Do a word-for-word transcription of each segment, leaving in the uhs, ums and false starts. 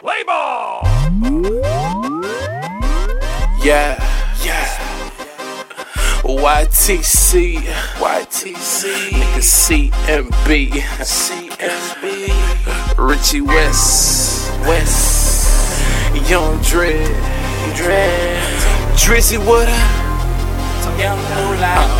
Play ball! Yeah, yeah. Y T C, Y T C, nigga C M B, C M B, Richie West, West, Young Dread, Dread, Drizzy Water, Young Moolah,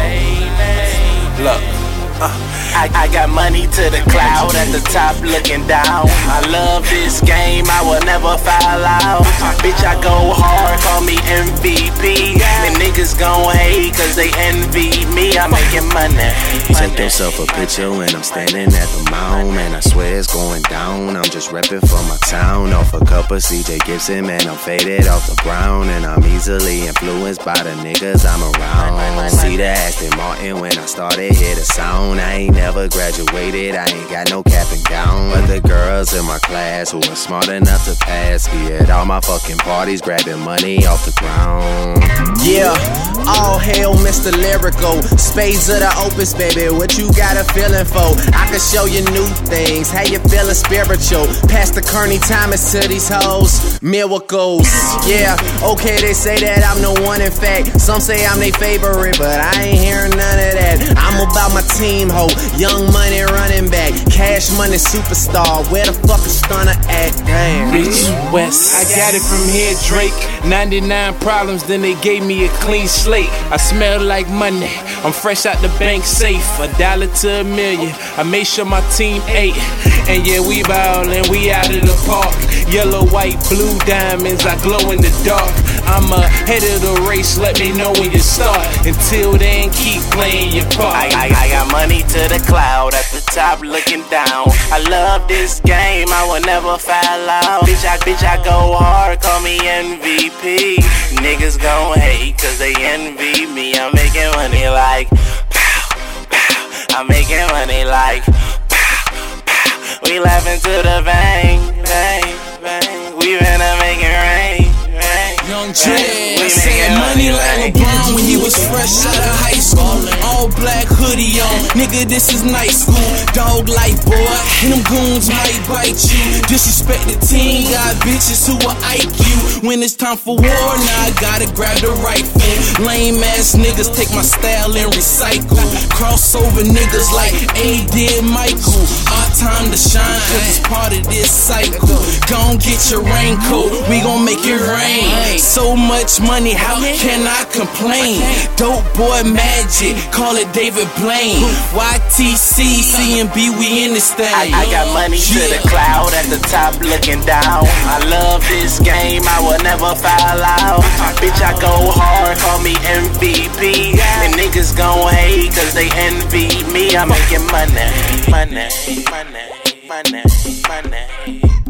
baby. Look. Uh, I, I got money to the cloud at the top looking down. I love this game, I will never foul out. Bitch, I go hard, call me M V P. And niggas gon' hate cause they envy me. I'm making money. Take yourself a picture when I'm standing at the mound. Man, I swear it's going down. I'm just reppin' for my town. Off a cup of C J Gibson, man, I'm faded off the ground. And I'm easily influenced by the niggas I'm around. See the Aston Martin when I started, hear the sound. I ain't never graduated, I ain't got no cap and gown. But the girls in my class who are smart enough to pass be at all my fucking parties, grabbing money off the ground. Yeah, all hail Mister Lyrical. Spades of the opus, baby, what you got a feeling for? I can show you new things, how you feeling spiritual. Pass the Kearney Thomas to these hoes, miracles. Yeah, okay, they say that I'm the one in fact. Some say I'm their favorite, but I ain't hearing none of that. I'm about my team, ho, young money running back. Cash money superstar, where the fuck is Stunner at? Damn. Richie West, I got it from here, Drake. ninety-nine problems, then they gave me a clean slate. I smell like money, I'm fresh out the bank safe. A dollar to a million, I made sure my team ate. And yeah, we ballin', we out of the park. Yellow, white, blue diamonds, I glow in the dark. I'm ahead of the race, let me know when you start. Until then, keep playing your part. I, I, I got money to the cloud, at the top looking down. I love this game, I will never foul out. Bitch, I, bitch, I go hard, call me M V P. Niggas gon' hate cause they envy me. I'm making money like pow, pow. I'm making money like pow, pow. We laughing to the bang, bang, bang. We finna make it rain, rain. Young Dread, I said money like LeBron when he was fresh out of high school. All black hoodie on, nigga, this is night school. Dog like boy, and them goons might bite you. Disrespect the team, got bitches who will Ike you. When it's time for war, now I gotta grab the rifle. Lame ass niggas take my style and recycle. Crossover niggas like A did Michael. Our time to shine, cause it's part of this cycle. Gon' get your raincoat, we gon' make it rain. So much money, how can I complain? Dope boy magic, call it David Blaine. Y T C, C M B, we in this thing. I, I got money to the cloud, at the top looking down. I love this game, I will never foul out. Bitch, I go hard, call me M V P. And niggas gon' hate cause they envy me. I'm making money, money, money, money, money.